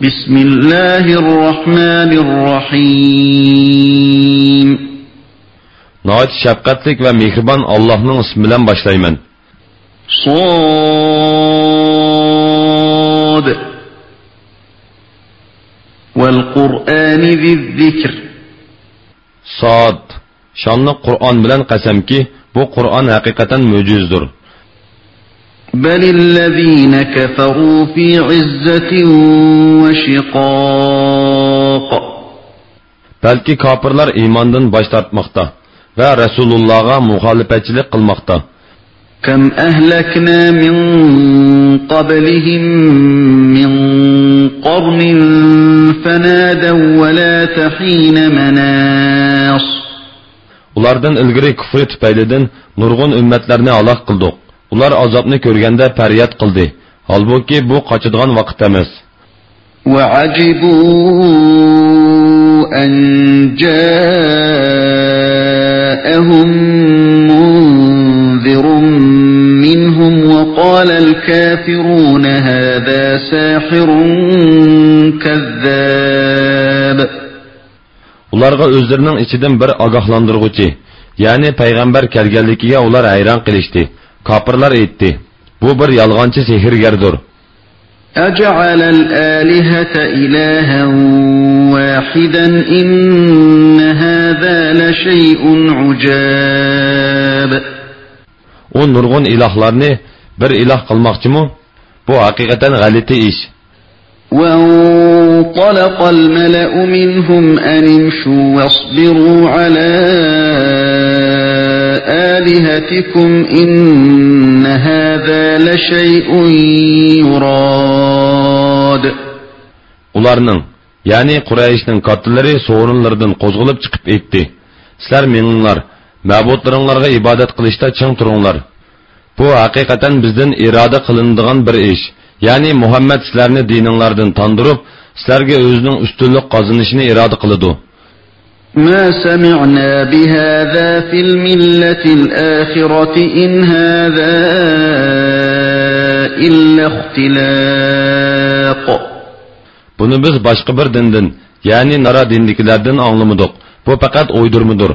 Bismillahirrahmanirrahim. Nəhayət şəfqətlik və mehriban Allah'ın ismi ilə başlayman. Sad Vel-Qur'ani ziz-zikr. Sad. Şanlı Kur'an bilen qasam ki, bu Kur'an hakikaten mucizdir. Belillezine keferu fi izzetin ve şiqaq. Belki kafirler imandan baş tartmakta ve Resulullah'a muhalefetçilik kılmakta. Kem ehlekna min qablihim min qarnin fenadev ve la tehine menas. Ulardan ilgiri küfrü tüpeylidin nurgun ümmetlerini alaq kıldık. Ular azabını görgende feryat kıldı. Halbuki bu kaçıdığan vakit emas. وَعَجِبُوا أَنْ جَاءَهُمْ مُنْذِرٌ مِّنْهُمْ وَقَالَ الْكَافِرُونَ هَذَا سَاحِرٌ كَذَّابٌ. Ularga özlerinin içinden bir agahlandırgıcı, yani peygamber kelgenlikiye ular hayran kılıştı. Kapırlar etti. Bu bir yalgancı sihirgerdir. أَجَعَلَ الْآلِهَةَ إِلَٰهًا وَاحِدًا إِنَّ هَذَا لَشَيْءٌ عُجَابٌ. O nurgun ilahlarını bir ilah kılmakçı mı? Bu hakikaten galiti iş. وَانْطَلَقَ الْمَلَأُ مِنْهُمْ أَنِ امْشُوا وَاصْبِرُوا عَلَى آلِهَتِكُمْ إِنَّ هَذَا لَشَيْءٌ يُرَادُ. Ularning, yani Qurayshning kattaları sorunlardan qo'zg'alib chiqib etdi. Sizlar meninglar, ma'budlaringlarga ibodat qilishda ching turinglar. Bu haqiqatan bizdan iroda qilinadigan bir ish. Yani Muhammed sizlarni dininglardan tandırıp, sizlarga o'zining ustunlik qozonishini iroda qiladi. ما سمعنا بهذا في الملة الآخرة إن هذا إلا اختلاق. Bunu biz başka bir dinden, yani nara dindikilerden anlamadık. Bu fakat uydurmudur.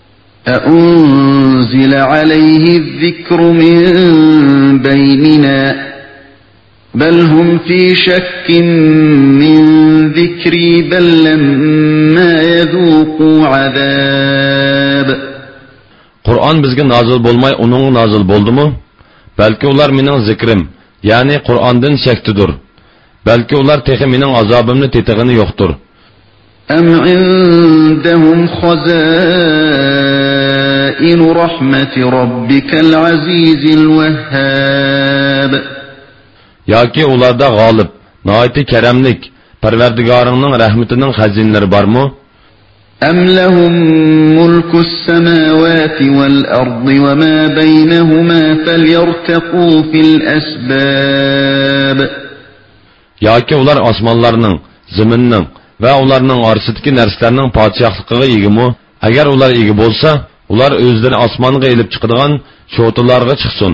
أأنزل عليه الذكر من بيننا بل هم في شك من ذكري بل لما يذوقوا عذاب. Kur'an bizge nazil bolmay onun nazil boldu mu? Belki ular mening zikrim, yani Kur'an'dan şektidir. Belki ular tehi mening azabımni tetigini yoktur. أم عندهم خزائن رحمة ربك العزيز الوهاب. Ya ki ularda galip, nahayeti keremlik, Perverdigarının rahmetinin hazinleri var mı? أم لهم ملك السماوات والأرض وما بينهما فليرتقوا في الأسباب. Ya ki ular osmonlarning, zaminning ve ularning orsidagi narsalarning podshohligiga ega mi? Agar ular ega bo'lsa, ular o'zlari osmonga elib chiqadigan sho'tilarga chiqsin.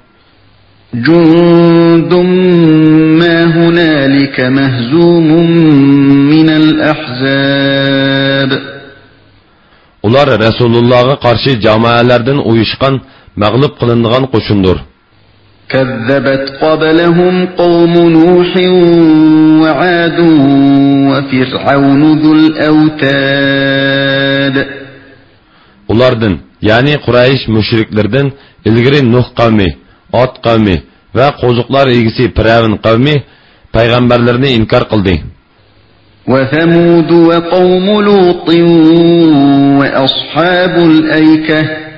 جند ما هنالك مهزوم من الأحزاب. Ular Resulullah'a karşı cemaatlerden uyuşkan, mağlup kılındıgan qo'shindir. كذبت قبلهم قوم نوح وعاد وفرعون ذو الأوتاد. Ulardan, yani Quraysh müşriklerden ilgiri Nuh kavmi, Ad kavmi ve qo'ziqlar egisi Firavun kavmi peygamberlerini inkar qildi. وثمود وقوم لوط وأصحاب الأيكة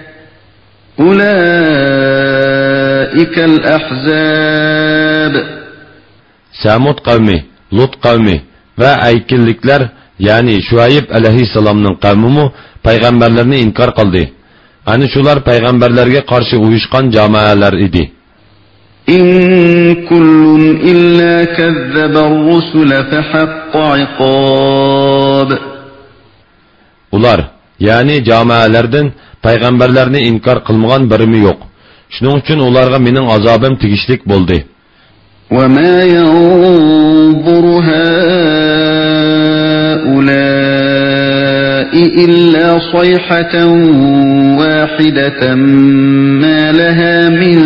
أولئك الأحزاب. Samud kavmi, Lut kavmi ve Aykillikler, yani Şuayb aleyhisselamның kavmi peygamberlerini inkar qildi. Ani shular peygamberlerge karşı uyuşkan cemaatler idi. إن كل إلا كذب الرسل فحق عقاب. Ular, yani cemaatlerden peygamberlerini inkar kılmagan birimi yok. Şunun için ularga mening azabım tigişlik boldu. وما ينظر هؤلاء إلا صيحة واحدة ما لها من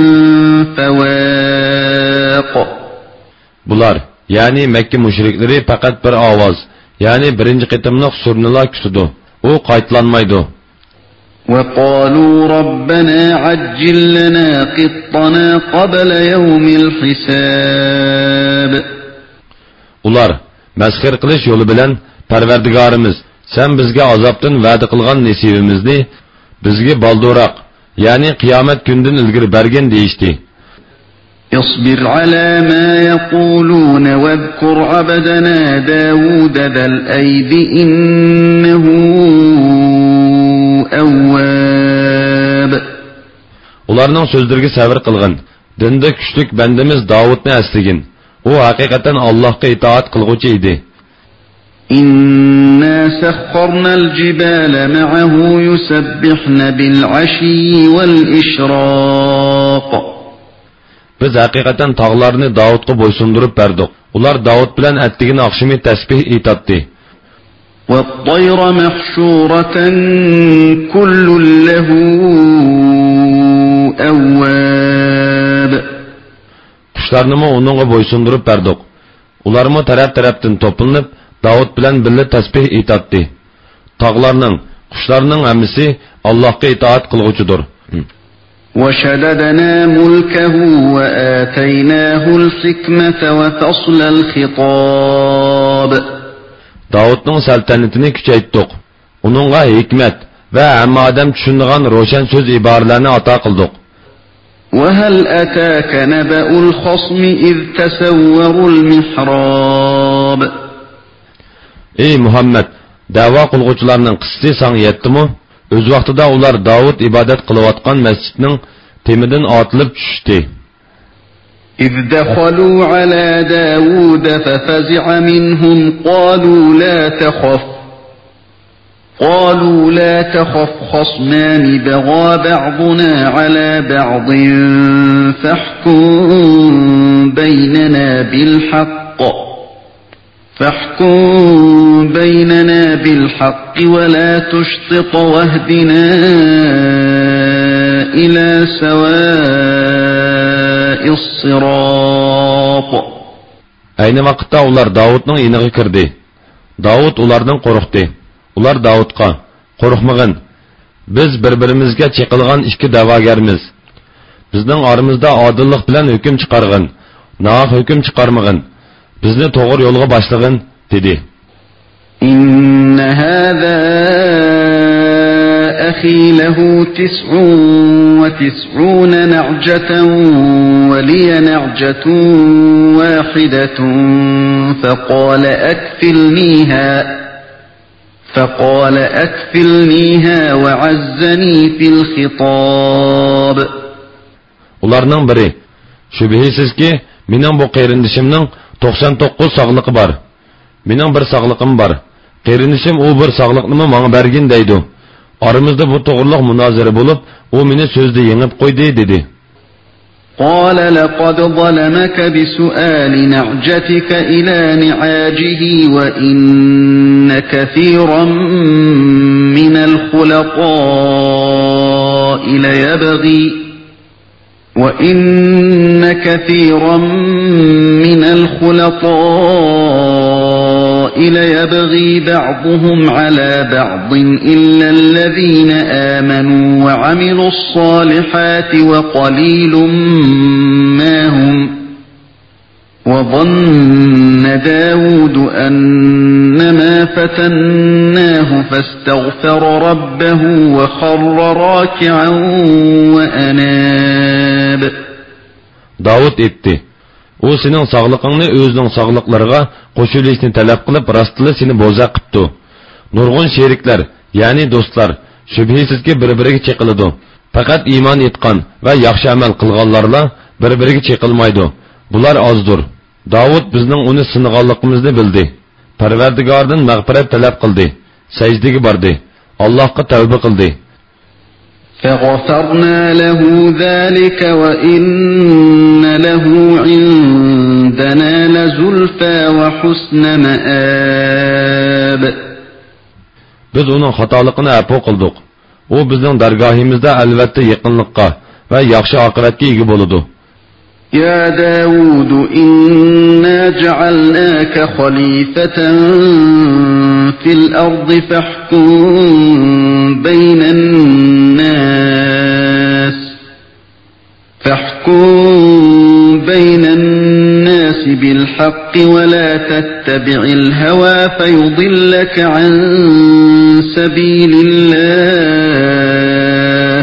فواق. Bular, yani Mekke müşrikleri fakat bir avaz, yani birinci qitimliq surnila küsüdü. O qaytlanmaydı. وَقَالُوا رَبَّنَا عَجِّل لَنَا قِطَّنَا قَبْلَ يَوْمِ الْحِسَابِ. Ular, məsxir qilish yolu bilan Parvardigarimiz, sen bizga azobdan va'da qilgan nasibimizni bizga balduroq, ya'ni qiyomat kundan ilgari bergin deyishdi. اصبر على ما يقولون واذكر عبدنا داود ذا الأيد إنه أواب. Ularning so'zlariga sabr qilgin. Dinda kuchlik bandamiz Davudni asligin. U haqiqatan Allohga itoat qilguvchi edi. إنا سخرنا الجبال معه يسبحن بالعشي والإشراق. Biz haqiqatan tog'larni Davudga bo'ysundirib berdik. Ular Davud bilan attigini oqshimi tasbih aytdi. والطير محشورة كل له أواب. Qushlarni onunğa bo'ysundirib berdik. Ularmı taraf-tarafdan to'planib Davud bilan birga tasbih aytdi. Tog'larning, qushlarning hammasi Allohga itoat qilguvchidir. وشددنا ملكه وآتيناه الحكمة وفصل الخطاب. Davudning saltanatini kuchaytdik. Uningga hikmat va hamma odam tushunadigan ro'shan so'z iboralarni ato qildik. وهل أتاك نبأ الخصم إذ تسوروا المحراب. Ey Muhammed, da'vo qilguvchilarning qissasi sana yetdimi? Öz vaqtida ular Davud ibodat qilayotgan masjidning temidan otilib tushdi. إذ دخلوا على داود ففزع منهم قالوا لا تخف خصمان بغى بعضنا على بعض فاحكم بيننا بالحق ولا تشطط واهدنا إلى سواء الصراط. Ayni vaqtda ular Davudning iniga kirdi. Davud ulardan qo'rqdi. Ular Davudga: "Qo'rqmagin. Biz bir-birimizga cheqilgan ikki da'vogarmiz. Bizning oramizda odillik bilan hukm chiqargin, nohaq hukm chiqarmagin. Bizni to'g'ri yo'lga boshlagin", dedi. إن هذا أخي له 99 نعجة ولي نعجة واحدة فقال أكفلنيها وعزني في الخطاب. Ularning biri: "Şübhəsiz ki, mening bu qeyrindishimning 99 sog'liqi bor. Mening bir sog'liqim bor. Qeyrindishim u bir sog'liqni menga bergin deydi. Aramızda bu to'g'riliq munozara bo'lib, u meni so'zda yengib qo'ydi", dedi. قال لقد ظلمك بسؤال نعجتك إلى نعاجه وإن كثيرا من الخلطاء ليبغي بعضهم على بعض إلا الذين آمنوا وعملوا الصالحات وقليل ما هم. وظن داود أنما فتناه فاستغفر ربه وخر راكعا وأناب. Davud etti: "O sening sog'liqingni o'zining sog'liqlariga qo'shilishni talab qilib, rostli seni bo'za qilibdi. Nurg'un sheriklar, ya'ni do'stlar, shubhisizki bir-biriga cheqiladi. Faqat iymon etgan va yaxshi amal qilganlarla bir-biriga cheqilmaydi. Bular ozdir. Davud bizning uni sinaganligimizni bildi. Parvardigordan mag'firat talab qildi. Sajdaga bordi. Allohga tavba qildi. فغفرنا له ذلك وإن له عندنا لزلفى وحسن مآب. Biz uning xatoligini afo qildik. U bizning dargohimizda albatta yaqinlikqa va yaxshi oqibatga ega bo'ladi. يا داود إنا جعلناك خليفة في الأرض فاحكم بين الناس بالحق ولا تتبع الهوى فيضلك عن سبيل الله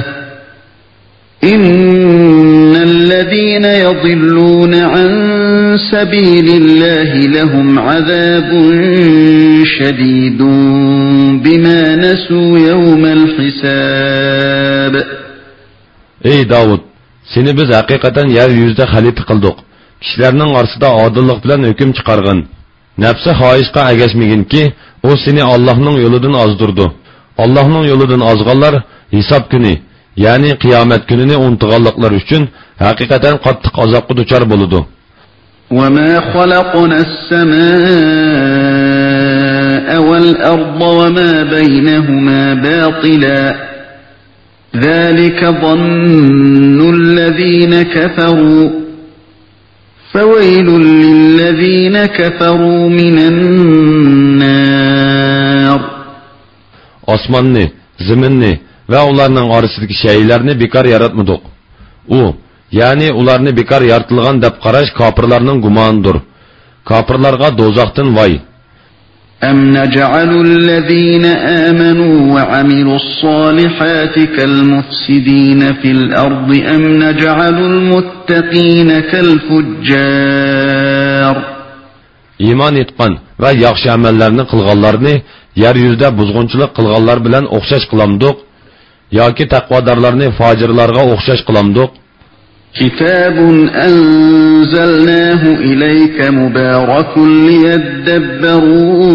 إن الذين يضلون عن سبيل الله لهم عذاب شديد بما نسوا يوم الحساب. Ey Davud, seni biz haqiqatan yer yuzida xalifa qildik. Kishilarning orasida odillik bilan hukm chiqargan. Nafsi xohishga agashmaginki, u seni Allohning yo'lidan ozdirdi. Allohning yo'lidan ozganlar hisob kuni, ya'ni qiyomat kunini unutganliklar uchun haqiqatan qattiq azobga duchor bo'ladi. وَمَا خَلَقْنَا السَّمَاءَ وَالْأَرْضَ وَمَا بَيْنَهُمَا بَاطِلًا ذَلِكَ ظَنُّ الَّذِينَ كَفَرُوا فَوَيْلٌ لِلَّذِينَ كَفَرُوا مِنَ النَّارِ. Osmanni, zaminni ve onlarning orasidagi shaylarni bekor yaratmadik. Yani ularni bekor yaratilgan deb qarash kofirlarning gumonidir. Kofirlarga do'zaxdan voy. أَمْ نَجْعَلُ الَّذِينَ آمَنُوا وَعَمِلُوا الصَّالِحَاتِ كَالْمُفْسِدِينَ فِي الْأَرْضِ أَمْ نَجْعَلُ الْمُتَّقِينَ كَالْفُجَّارِ. İman etgan ve yaxshi amallarni qilganlarni yer yuzida buzg'unchilik qilganlar bilan o'xshash qilamdik yoki taqvodorlarni fojirlarga o'xshash qilamdik. كتاب أنزلناه إليك مبارك ليدبروا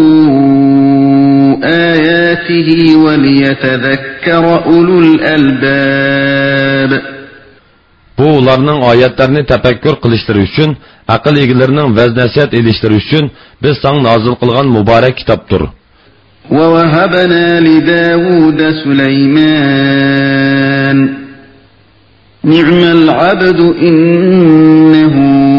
آياته وليتذكر أولو الألباب. Bu ularning oyatlarini tafakkur qilishlari uchun, aql egalarining vaz-nasihat elishlari uchun biz sang nozil qilgan muborak kitobdir. وَوَهَبْنَا لِدَاوُودَ سُلَيْمَانَ نِعْمَ الْعَبْدُ إِنَّهُ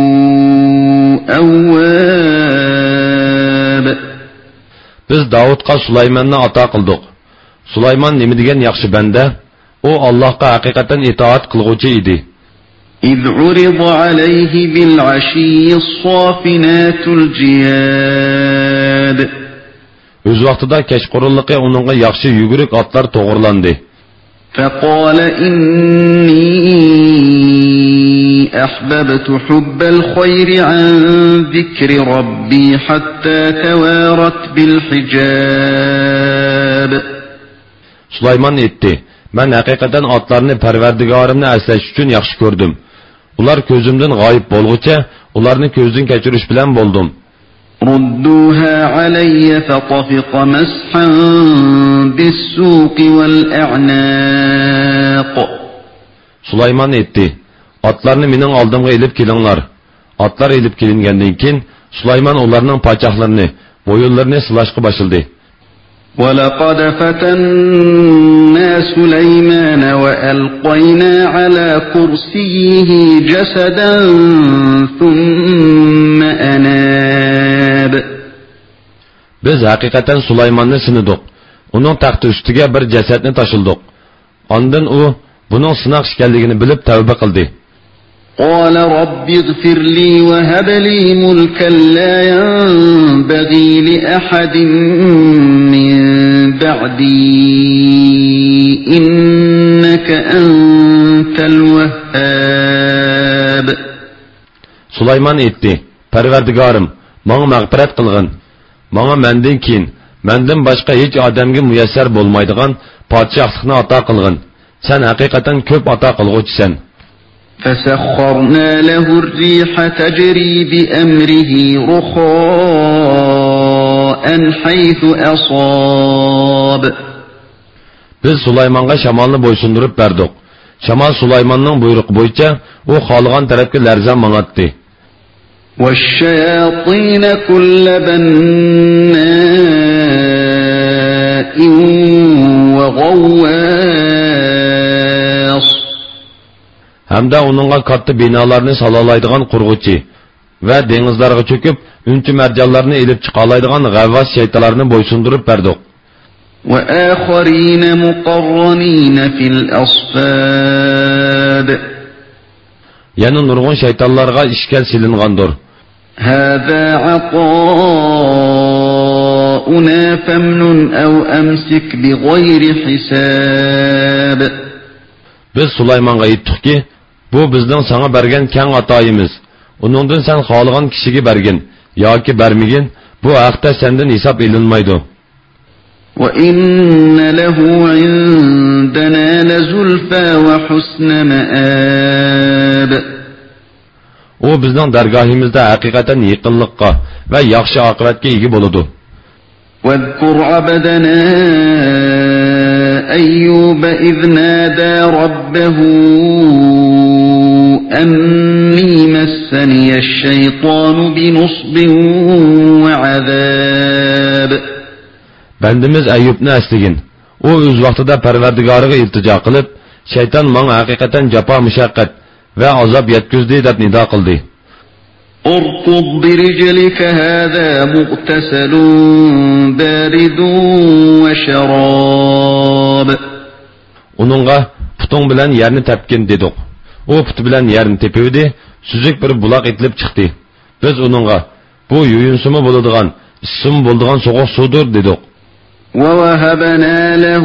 أَوَّابٌ. Biz Davudga Sulaymonni ato qildik. Sulaymon nima degan yaxshi banda? U Allohga haqiqatan itoat qilguvchi edi. إِذْ عُرِضَ عَلَيْهِ بِالْعَشِيِّ الصَّافِنَاتُ الْجِيَادُ. Öz vaqtida kechqurunliqi uningga yaxshi yugurik otlar to'g'irlandi. فقال إني أحببت حب الخير عن ذكر ربي حتى توارت بالحجاب. Sulaymon aytdi: "Men haqiqatan otlarni Parvardigorimni aslash uchun yaxshi ko'rdim. Ular ko'zimdan g'oyib bo'lguncha, ularni ko'zdan kechirish bilan bo'ldim." ردوها علي فطفق مسحا بالسوق والأعناق. Sulaymon aytdi: "Otlarni mening oldimga elib kelinglar." Otlar elib kelingandan keyin Sulaymon ularning pochoqlarini, bo'yinlarini silashga boshladi. وَلَقَدْ فَتَنَّا سُلَيْمَانَ وَأَلْقَيْنَا عَلَى كُرْسِيِّهِ جَسَدًا ثُمَّ أَنَابَ. Biz haqiqatan Sulaymonni sinadik. Uning taxti ustiga bir jasadni tashildik. Ondan u buning sinoq ekanligini bilib tavba qildi. قال رب اغفر لي وهب لي ملكا لا ينبغي لأحد من بعدي إنك أنت الوهاب. Sulaymon aytdi: Parvardigorim, menga mag'firat qilgin. Menga mendan keyin, mendan boshqa hech odamga muyassar bo'lmaydigan podshohlikni ato qilgin. Sen haqiqatan ko'p ato qilguvchisan. فسخرنا له الريح تجري بأمره رخاء حيث أصاب. Biz Sulaymanga shamalni bo'ysundurib berdik. Shamal Sulaymonning buyrug'i bo'yicha u xohlagan tarafga larzan mang'atdi. والشياطين كل بناء hamda uningga katta binolarni salolaydigan qurg'uchi va dengizlarga cho'kib unchi marjonlarni elib chiqa oladigan g'avvos shaytonlarni bo'ysundirib berdik. وآخرين مقرنين في الأصفاد yana nurg'un shaytonlarga ishkal silingandir. هذا عطاؤنا فامنن أو أمسك بغير حساب Biz Sulaymonga aytdikki, bu bizning sana bergan keng atoyimiz. Uningdan sen xohlagan kishiga bergin yoki bermagin, bu haqda sendan hisob elinmaydi. وإن له عندنا لزلفى وحسن مآب O bizning dargohimizda haqiqatan yaqinlikqa va yaxshi oqibatga ega bo'ladi. واذكر عبدنا أيوب إذ نادى ربه أني مسني الشيطان بنصب وعذاب Bandimiz Ayyubni asligin. O o'z vaqtida Parvardigoriga iltijo qilib, shayton menga haqiqatan jafo mushaqqat va azob yetkazdi deb nido qildi. اركض برجلك هذا مغتسل بارد وشراب Uningga putung bilan yerni tepkin dedik. O puti bilan yerni tepivdi, suzuk bir buloq etilib chiqdi. Biz uningga bu yuyunsimi bo'ladigan, issim bo'ladigan so'g'uq suvdir dedik. ووهبنا له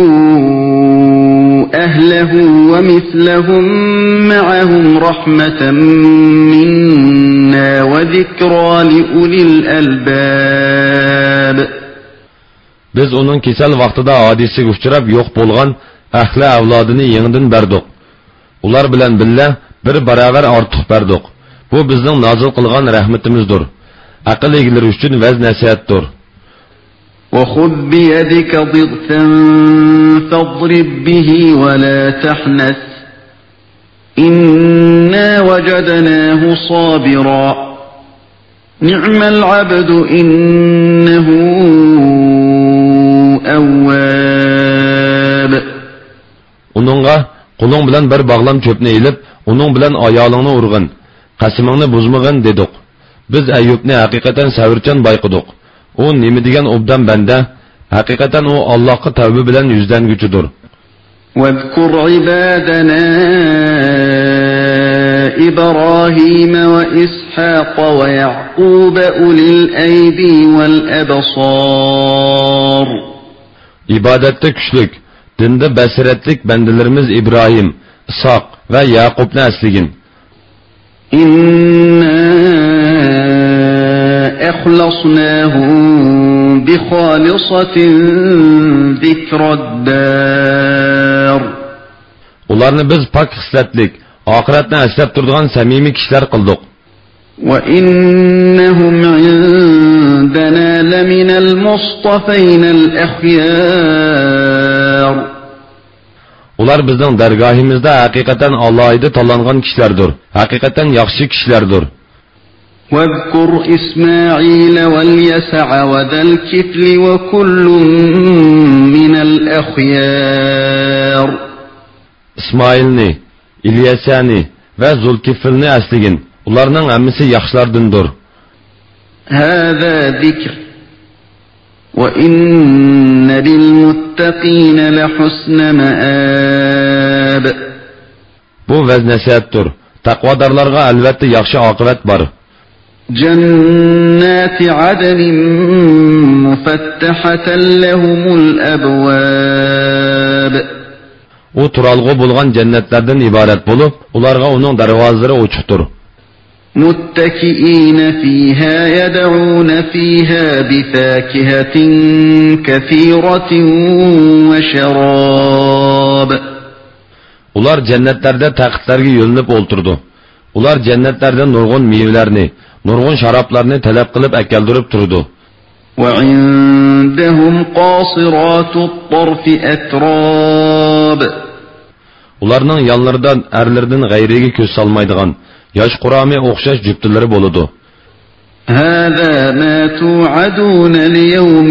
أهله ومثلهم معهم رحمة منا وذكرى لأولي الألباب Biz onun kesel vaqtida hadisiga uchrab yo'q bo'lgan ahli avlodini yengidan berdik. Ular bilan billa bir baravar ortiq berdik. Bu bizning nozil qilgan rahmatimizdir. Aql egalari uchun vaz nasihatdir. وخذ بيدك ضغثا فاضرب به ولا تحنث إنا وجدناه صابرا نعم العبد إنه أواب Onunğa qulun bilan bir bağlam çöpni elib, onun bilan ayolingni urg'in, qasimingni buzmag'in dedik. Biz Ayyubni haqiqatan savrchan bayqidik. O nima degan obdan banda, haqiqatan o Allohga tavba bilan yuzlanguchidir. واذكر عبادنا إبراهيم وإسحاق ويعقوب أولي الأيدي والأبصار İbadette güçlük, dinde basiretlik bendelerimiz İbrahim, İshak ve Yaqub'ni asligin. أخلصناهم بخالصة ذكر الدار Ularni biz pak hislatlik, ahiretni aslab turadigan samimiy kishilar qildik. وإنهم عندنا لمن المصطفين الأخيار Ular bizning dargohimizda haqiqatan Allohga tanlangan kishilardir. Haqiqatan yaxshi kishilardir. واذكر إسماعيل واليسع وذا الكفل وكل من الأخيار İsmailni, İlyasani ve Zulkifilni asligin. Ularning hammasi yaxshilardandir. هذا ذكر وإن للمتقين لحسن مآب Bu vaz nasihatdir. Taqvodorlarga albatta yaxshi oqibat bor. جنات عدن مفتحة لهم الأبواب O turalg'u bo'lgan jannatlardan iborat bo'lib, ularga uning darvozalari ochiqdir. متكئين فيها يدعون فيها بفاكهة كثيرة وشراب Ular jannatlarda taqitlarga yo'linib o'ltirdi. Ular jannatlardan nurg'un meyvelarni, nurg'un sharoblarni talab qilib akeldirib turdi. وعندهم قاصرات الطرف أتراب Ularning yonlaridan erlardan g'ayriga ko'z solmaydigan yosh qurami o'xshash juftilari bo'ladi. هذا ما توعدون ليوم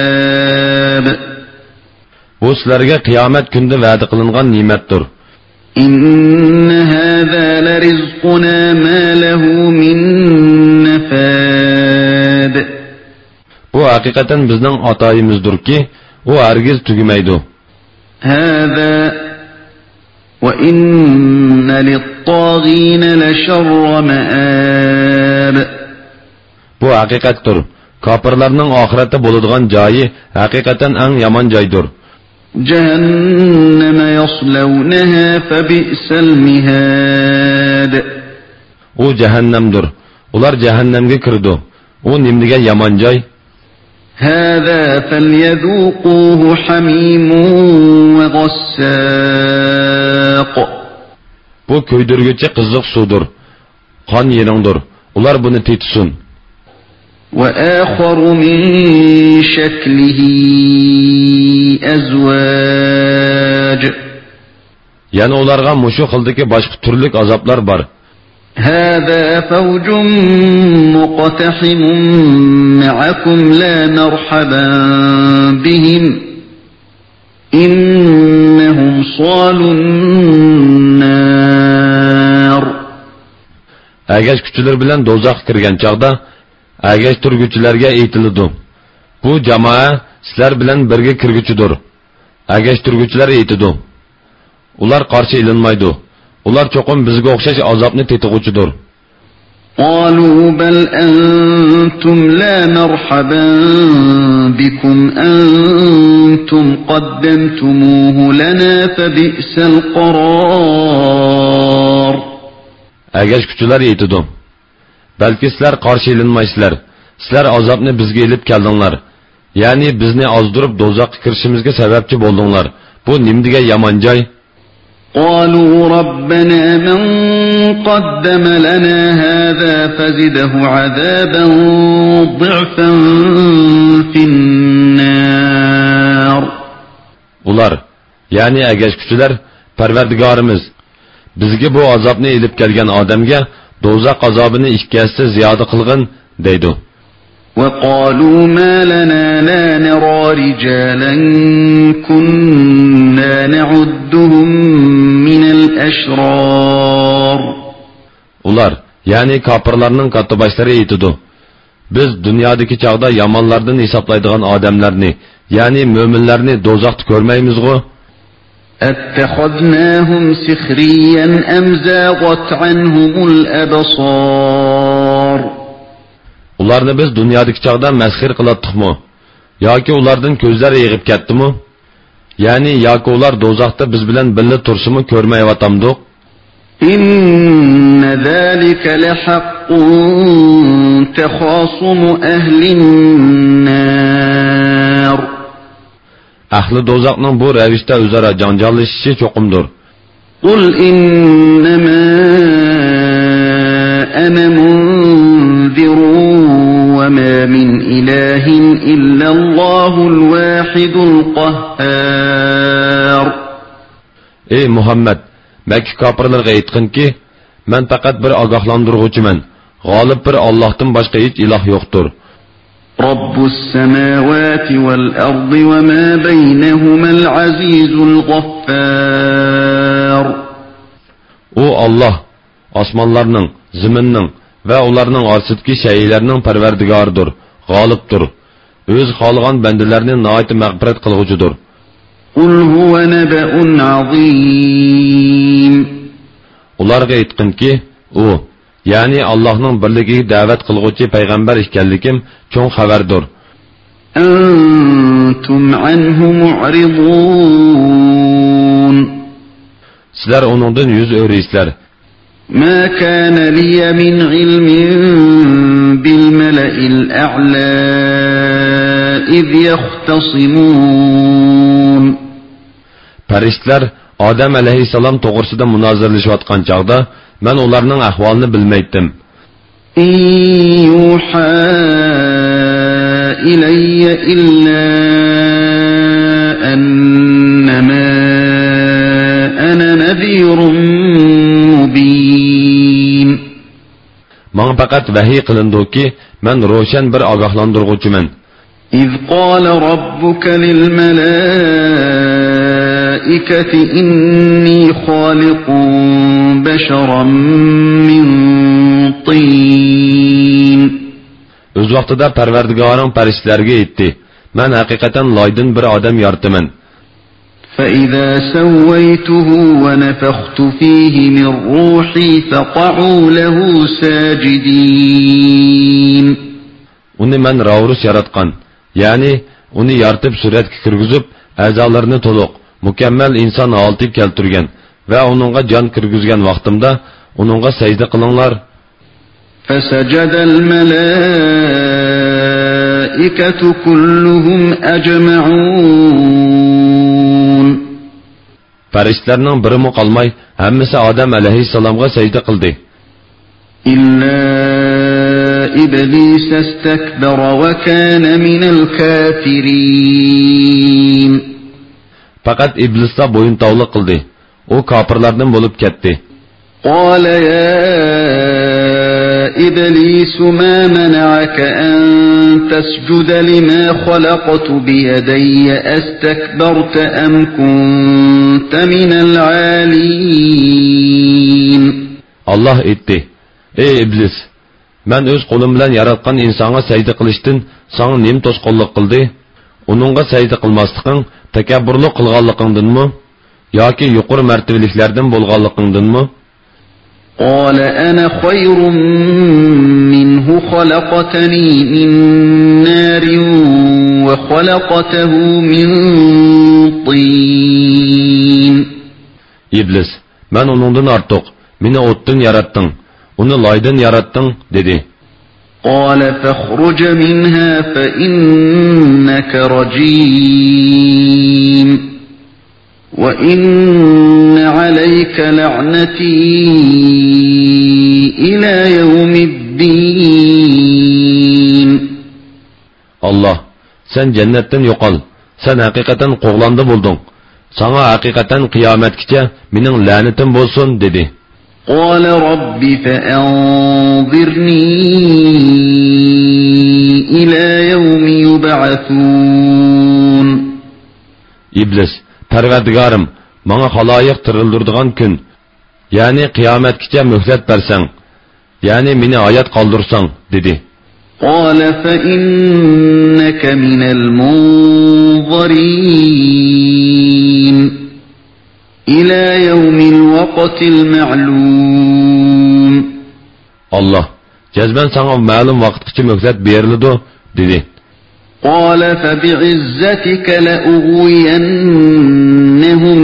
الحساب Bu sizlarga qiyomat kunida va'da qilingan ne'matdir. إن هذا لرزقنا ما له من نفاد. Bu hakikaten bizning atayimizdir ki, o hergiz tügümeydi. هذا وإن للطاغين لشر مآب. Bu hakikattir. Kapırlarning ahirette buladigan joyi hakikaten en yaman joydir. جهنم يصلونها فبئس المهاد. O cehennemdir. Ular cehennemge kirdi. O nimdige yaman joy. هذا فليذوقوه حميم وغساق. Bu köydürgüçe kızık sudur. Kan yerindir. Ular bunu tetsin. وآخر من شكله أزواج. Yani ularga muşu kıldaki başka türlük azaplar var. هذا فوج مقتحم معكم لا مرحبا بهم إنهم صالوا النار. Ägeç küçüler bilen dozaq kirgen çağda ägeç turgüçülerge eğitilidi. Bu jamaa sizler bilen birge kirgüçüdür. Ägeç turgüçüler eğitidi. Ular karşı ilinmaydı. Ular çokum bizge okşaş azapni tetiguçudur. قالوا بل أنتم لا مرحبا بكم أنتم قدمتموه لنا فبئس القرار. Ägeç küçüler eğitidi. Belki sizler karşı ilinmaysizlar. Sizler azapni bizge elip keldinler. Yani bizni azdırıp dozaq kirişimizge sebepçi boldunlar. Bu nimdige yaman joy. قالوا ربنا من قدم لنا هذا فزده عذابا ضعفا في النار. Ular, yani ägeç küçüler, Parvardigarimiz, bizge bu azapni elip kelgen adamga dozaq azabını ikki esse ziyoda qilgin deydi. وقالوا ما لنا لا نرى رجالا كنا نعدهم من الأشرار. Ular, yani kapırlarının katı başları eğitidu. Biz dünyadaki çağda yamanlardan hesaplaydıgan adamlarni, yani müminlerini dozaqta görmeyimiz go. أَتَّخَذْنَاهُمْ سِخْرِيًّا أَمْ زَاغَتْ عَنْهُمُ الْأَبْصَارُ. Ularni biz dünyadaki çağda mezhir kılattıkmı? Yoki ulardan gözler eğip ketdimi? Yani yoki ular dozaqta biz bilen birli tursumu görmeyevatamdık? İnne zâlike lehaqqun tehâsumu ehlinnâr. Ahli dozaqning bu ravishda o'zaro janjallashishi cho'qimdir. Qul innamaa ana munzirun ve ma min ilahin illallahul vahidul qahhar. Ey Muhammed, Mekke kapırlarga aytqinki, men faqat bir ogohlantiruvchiman. G'olib bir Allohdan boshqa hech iloh yo'qdir. Rabbus samawati vel ardi ve ma beynehumel azizul ghaffar. O Allah, osmonlarning, zaminning ve ularning orsidagi shaylarning parvardigoridir, g'olibdir. O'z xohlagan bandalarni nihoyat mag'firat qilg'uchidir. Qul huve neba'un azim. Ularga aytqinki, o, yani Allah'ның birligiga da'vat qilg'uvchi payg'ambar ekanligim cho'ng xabardir. Antum anhu mu'ridun. Sizlar onundan yüz o'raysizlar. Ma kana liya min ilmin bil mala'il a'la iz yahtasimun. Farishtalar Odam alayhissalom to'g'risida munozirlashayotgan chaqda men ularning ahvolini bilmaydim. Yuha ilayya illa annama ana nadhirun mubin. Menga faqat vahiy qilindiki, men ro'shan bir ogohlantiruvchiman. İz qala rabbuka lil malaa الملائكة إني خالق بشرا من طين. Öz vaqtida Parvardigoring farishtalarga aytdi: "Men haqiqatan loydan bir odam yoritaman. فإذا سويته ونفخت فيه من روحي فقعوا له ساجدين." Uni men Ravrus yaratgan, ya'ni uni yaratib suratga kirgizib, a'zolarini to'liq, mukammal inson holatiga keltirgan va uningga jon kirgizgan vaqtimda uningga sajda qilinglar. فسجد الملائكة كلهم أجمعون. Farishtalarning birimi qolmay, hammasi Odam alayhissalomga sajda qildi. إلا إبليس استكبر وكان من الكافرين. Faqat iblislar bo'yin tovliq qildi. U kofirlardan bo'lib ketdi. قال يا إبليس ما منعك أن تسجد لما خلقت بيدي أستكبرت أم كنت من العالين. Allah aytdi: "Ey iblis, men öz qo'lim bilan yaratgan insonga sajda qilishdan sana nim to'sqinlik qildi? Uningga sajda qilmasliging takabburlik qilganligingdanmi yoki yuqori martabaliklardan bo'lganligingdanmi?" قال أنا خير منه خلقتني من نار وخلقته من طين. İblis, men onundan artıq, meni otdan yarattın, onu laydan yarattın, dedi. قال فاخرج منها فإنك رجيم وإن عليك لعنتي إلى يوم الدين. Allah, sen cennetten yo'qol, sen haqiqatan qo'g'landi bo'lding. Sana haqiqatan qiyomatgacha mening la'natim bo'lsin, dedi. قال رب فأنظرني إلى يوم يبعثون. İblis, Parvardigorim, menga xaloyiq tirildirdigan kun, ya'ni qiyomatgacha muhlat bersang, ya'ni meni hayot qoldirsang, dedi. قال فإنك من المنظرين إلى يوم الوقت المعلوم. Allah, cezben sana ma'lum vaqtgacha muhlat beriladi, dedi. قال فبعزتك لأغوينهم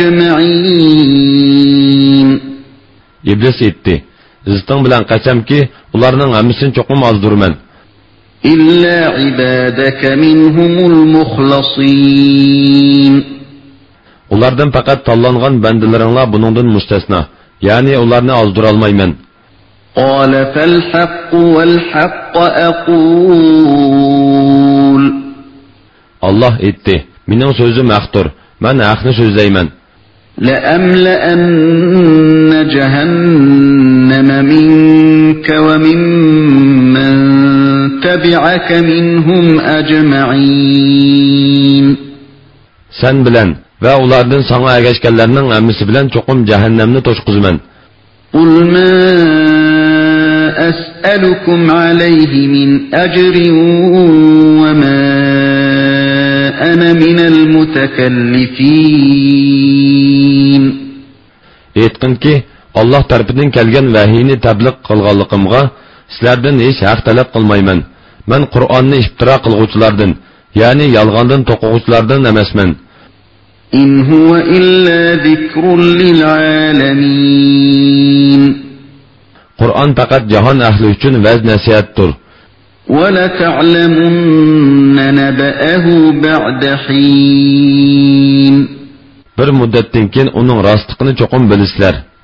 أجمعين. İblis aytdi: "Iziting bilan qasamki, ularning hammasini cho'qim ozdurman. إلا عبادك منهم المخلصين." Ulardan faqat tanlangan bandalaringlar buningdan mustasno, ya'ni ularni ozdira olmayman. قال فالحق والحق أقول. Allah aytdi: "Mening so'zim haqdir, men haqni so'zlayman. لأملأن جهنم منك وممن تبعك منهم أجمعين. Sen bilan va ulardan sana ergashganlarning hammasi bilan cho'qim jahannamni to'shqizaman. قل ما أسألكم عليه من أجر وما أنا من المتكلفين. Aytqinki, Allah tarafidan kelgan vahiyni tabliq qilganligimga sizlardan hech haq talab qilmayman. Men Qur'onni iftiro qilguvchilardan, ya'ni yolg'ondan to'quvchilardan emasman. إن هو إلا ذكر للعالمين. Qur'on faqat jahon ahli uchun vaz nasihatdir. وَلَتَعْلَمُنَّ نَبَأَهُ بَعْدَ حِينٍ. Bir muddatdan keyin uning rostligini cho'qim bilasizlar.